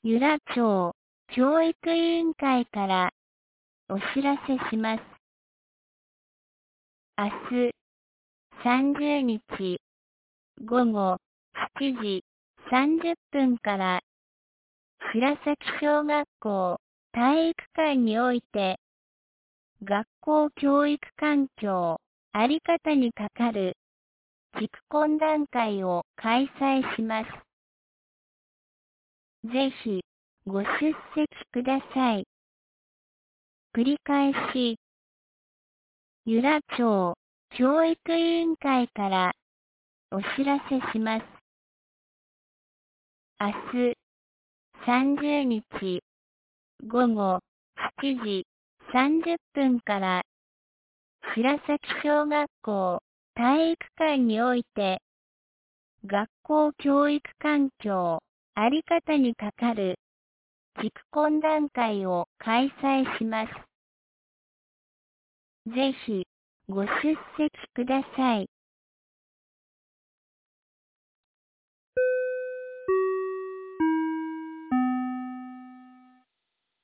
由良町教育委員会からお知らせします。明日30日午後7時30分から白崎小学校体育館において学校教育環境あり方にかかる地区懇談会を開催します。ぜひご出席ください。繰り返し、由良町教育委員会からお知らせします。明日30日午後7時30分から白崎小学校体育館において学校教育環境あり方にかかる地区懇談会を開催します。ぜひご出席ください。